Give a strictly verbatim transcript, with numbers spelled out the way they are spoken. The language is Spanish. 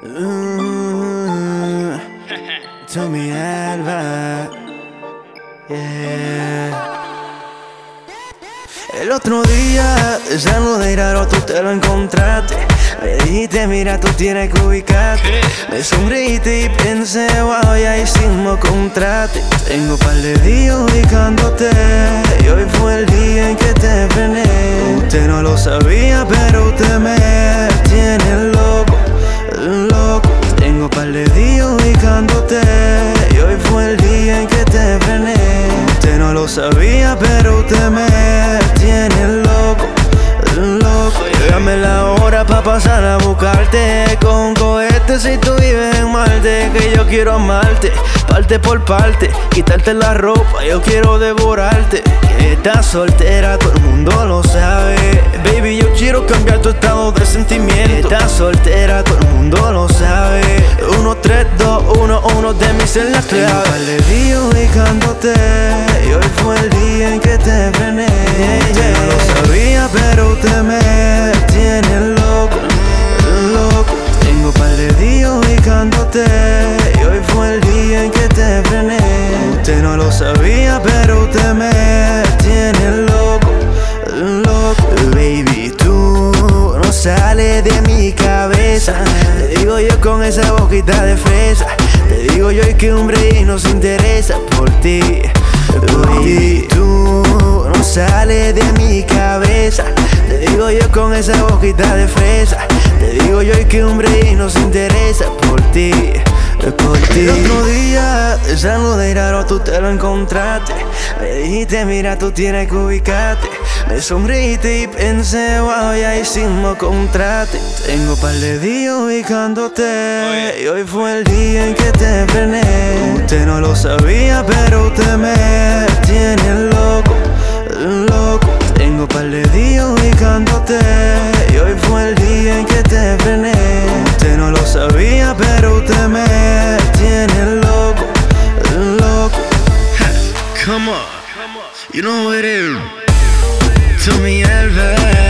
Uh, Tommy Alva, yeah. El otro día, ya no de raro, tú te lo encontraste. Me dijiste, mira, tú tienes que ubicarte. Me sonreíste y pensé, wow, ya hicimos contrato. Tengo par de días ubicándote, y hoy fue el día en que te frené. Usted no lo sabía, pero usted me tiene loco, loco. Tengo par de días ubicándote, y hoy fue el día en que te frené. Usted no lo sabía, pero usted me tiene loco, loco. Llévame la hora pa' pasar a buscarte con cohete si tú vives en Marte. Que yo quiero amarte, parte por parte, quitarte la ropa, yo quiero devorarte. Que estás soltera, todo el mundo lo sabe. Baby, yo quiero cambiar tu estado de sentimiento. Que estás soltera, todo el mundo lo sabe. Uno, tres, dos, uno, uno de mis en la clave. Tengo un par de días ubicándote, y hoy fue el día en que te frené. Yo no lo sabía, pero usted me tiene loco, loco. Tengo un par de días ubicándote, y hoy fue el día en que te frené. Usted no lo sabía, pero usted me tiene loco, loco. Baby, tú no sales de mi cabeza. Te digo yo con esa boquita de fresa. Te digo yo que un break nos interesa por ti. Baby, tú no sales de mi cabeza. Te digo yo con esa boquita de fresa. Te digo yo que un break nos interesa por ti, por ti. El otro día, ya no de raro, tú te lo encontraste. Me dijiste, mira, tú tienes que ubicarte. Me sonreíste y pensé, wow, ya hicimos contrato. Tengo par de días ubicándote, y hoy fue el día en que te frené. Usted no lo sabía, pero usted me tiene loco, loco. Tengo par de días ubicándote, y hoy fue el día en que te frené. Usted no lo sabía, pero usted me tiene loco, loco. Come on, you know what it is. Tommy Alva.